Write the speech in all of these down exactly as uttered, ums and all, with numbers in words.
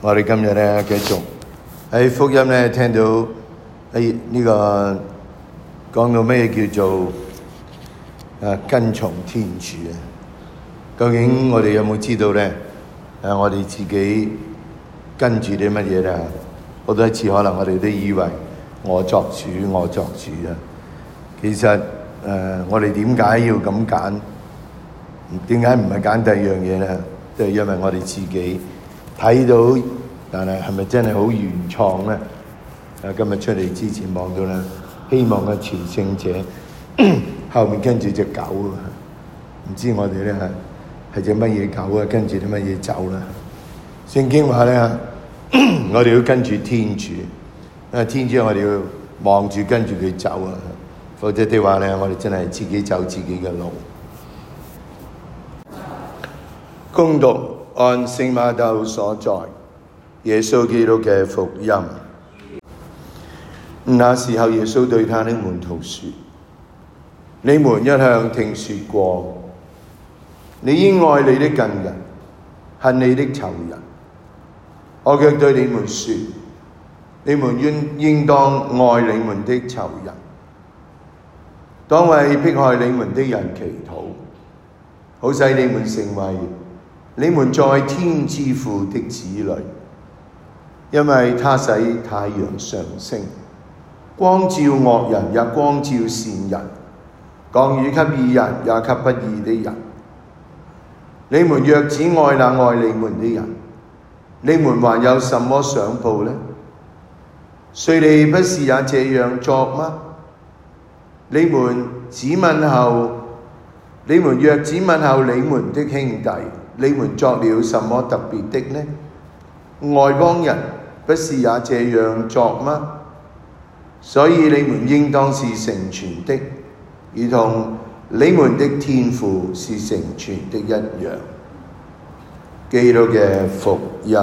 我哋今日咧繼續喺福音咧聽到喺呢個講到咩叫做啊跟從天主啊？究竟我哋有冇知道咧？誒，我哋自己跟住啲乜嘢咧？好多次可能我哋都以為我作主，我作主啊。其實誒、呃，我哋點解要咁揀？點解唔係揀第二樣嘢咧？都係因為我哋自己睇到，但係係咪真係好原創咧？啊，今日出嚟之前望到咧，希望嘅朝聖者後面跟住隻狗啊，唔知我哋咧係隻乜嘢狗啊？跟住啲乜嘢走啦？聖經話咧，我哋要跟住天主，因為天主我哋要望住跟住佢走啊，否則的話咧，我哋真係自己走自己嘅路。恭讀按聖瑪竇所載耶穌基督嘅福音。那時候，耶穌對他的門徒說：你們一向聽說過，你應愛你的近人，恨你的仇人。我卻對你們說，你們應應當愛你們的仇人，當為迫害你們的人祈禱，好使你們成為你們在天之父的子女，因為他使太陽上升，光照惡人也光照善人，降雨給義人也給不義的人。你們若只愛那愛你們的人，你們還有什麼賞報呢？稅吏不是也這樣作嗎？你們只問候，你們若只問候你們的兄弟，你們作了什麼特別的呢？外邦人不是也這樣作嗎？所以你們應當是成全的，如同你們的天父是成全的一樣。基督嘅福音。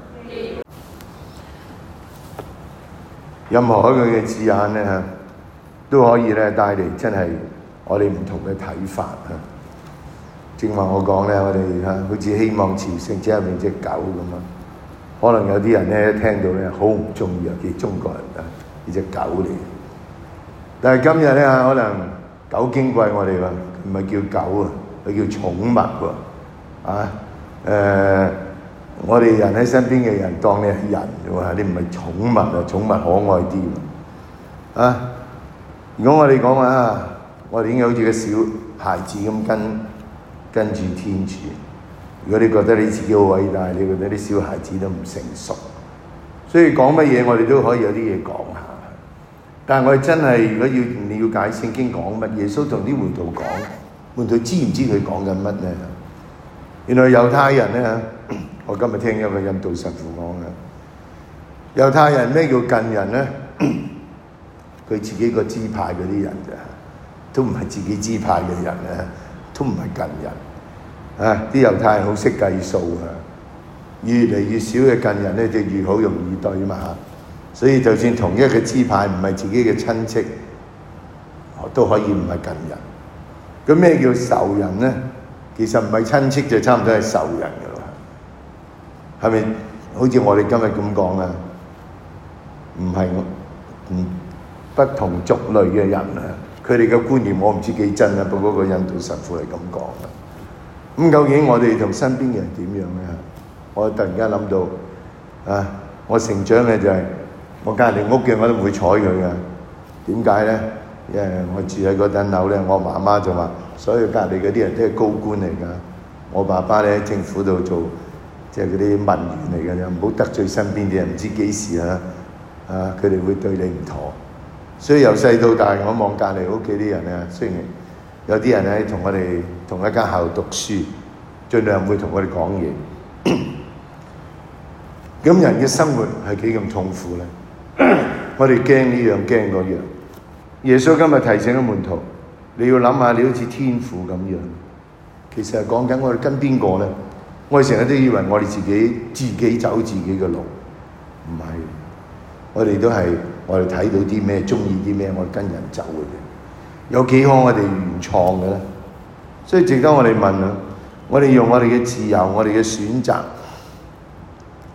任何一個嘅字眼咧，都可以咧帶嚟真係我哋唔同嘅睇法啊！正話我講咧，我哋嚇好似希望朝聖者入面隻狗咁啊，可能有啲人咧聽到咧好唔中意啊，叫中國人啊呢隻狗嚟。但係今日咧可能狗矜貴我哋喎，唔係叫狗啊，佢叫寵物喎啊！誒、呃，我哋人喺身邊嘅人當你係人喎，你唔係寵物啊，寵物可愛啲喎啊！如果我哋講話啊，我哋應該好似個小孩子咁跟跟住天主。如果你覺得你自己好偉大，你覺得啲小孩子都唔成熟，所以講乜嘢我哋都可以有啲嘢講下。但係我哋真係如果要了解聖經講乜，耶穌同啲門徒講，門徒知唔知佢講緊乜咧？原來猶太人咧，我今日聽一個印度神父講嘅，猶太人咩叫近人咧？佢自己個支派嗰啲人咋，都唔係自己支派嘅人啊，都唔係近人啊！啲猶太人好識計數啊，越嚟越少嘅近人咧，就越好容易對嘛。所以就算同一個支派唔係自己嘅親戚，都可以唔係近人。咁咩叫仇人咧？其實唔係親戚就差唔多係仇人㗎啦，係咪？好似我哋今日咁講啊，唔係唔不同族類嘅人啊，佢哋嘅觀念我唔知幾真啊，不過個印度神父係咁講嘅。咁究竟我哋同身邊嘅人點樣咧？我突然間諗到啊，我成長嘅就係、是、我隔離屋嘅我都唔會睬佢嘅。點解咧？因為我住喺嗰棟樓咧，我媽媽就話，所有隔離嗰啲人都係高官嚟㗎。我爸爸咧喺政府度做，即係嗰啲文員嚟㗎，唔好得罪身邊啲人，唔知幾時啊啊，佢哋會對你唔妥。所以由細到大，我望隔離屋企啲人啊，雖然有啲人咧同我哋同一間校讀書，盡量唔會同我哋講嘢。咁人嘅生活係幾咁痛苦咧？我哋驚呢樣驚嗰樣。耶穌今日提醒咗門徒，你要諗下，你好似天父咁樣。其實係講緊我哋跟邊個咧？我哋成日都以為我哋自己自己走自己嘅路，唔係。我哋都係我哋睇到啲咩，中意啲咩，我哋跟人走嘅啫。有幾可我哋原創嘅咧？所以值得我哋問啊！我哋用我哋嘅自由，我哋嘅選擇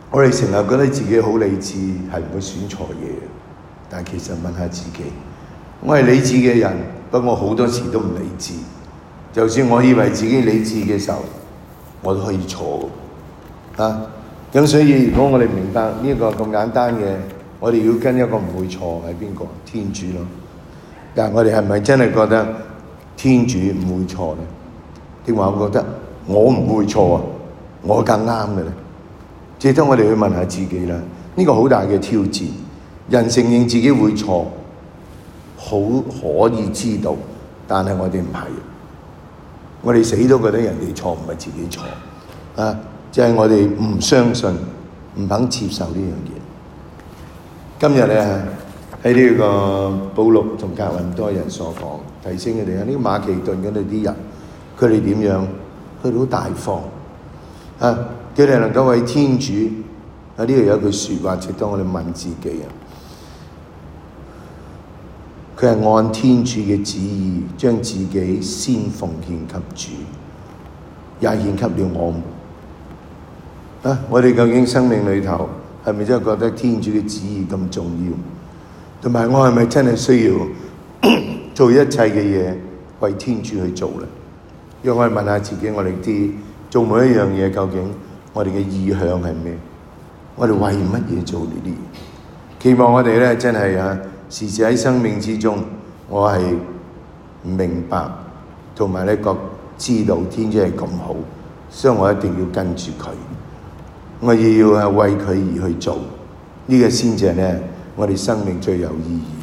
我哋成日覺得自己好理智，係唔會選錯嘢，但係其實問下自己，我係理智嘅人，不過好多時都唔理智。就算我以為自己理智嘅時候，我都可以錯啊！咁所以如果我哋明白呢個咁簡單嘅，我哋要跟一個唔會錯係邊個？天主咯。但係我哋係咪真係覺得天主唔會錯咧？定話我覺得我唔會錯啊，我更啱嘅咧？值得我哋去問下自己啦。呢個好大嘅挑戰。人承認自己會錯，好可以知道，但係我哋唔係。我哋死都覺得人哋錯，唔係自己錯啊！就係我哋唔相信，唔肯接受呢樣嘢。今日咧喺呢個保祿同格林多人所講，提醒佢哋啊，呢個馬其頓嗰度啲人，佢哋點樣？佢哋好大方啊！佢哋能夠為天主啊，呢度有一句説話，值得我哋問自己啊！佢係按天主嘅旨意，將自己先奉獻給主，也獻給了我們。啊！我哋究竟生命裏頭係咪真係覺得天主嘅旨意咁重要？同埋我係咪真係需要做一切嘅嘢為天主去做咧？讓我哋問下自己，我哋啲做每一樣嘢，究竟我哋嘅意向係咩？我哋為乜嘢做呢啲嘢？期望我哋咧真係啊！時時喺生命之中，我係明白同埋呢個知道天主係咁好，所以我一定要跟住佢，我要係為佢而去做，呢個先至係咧我哋生命最有意義。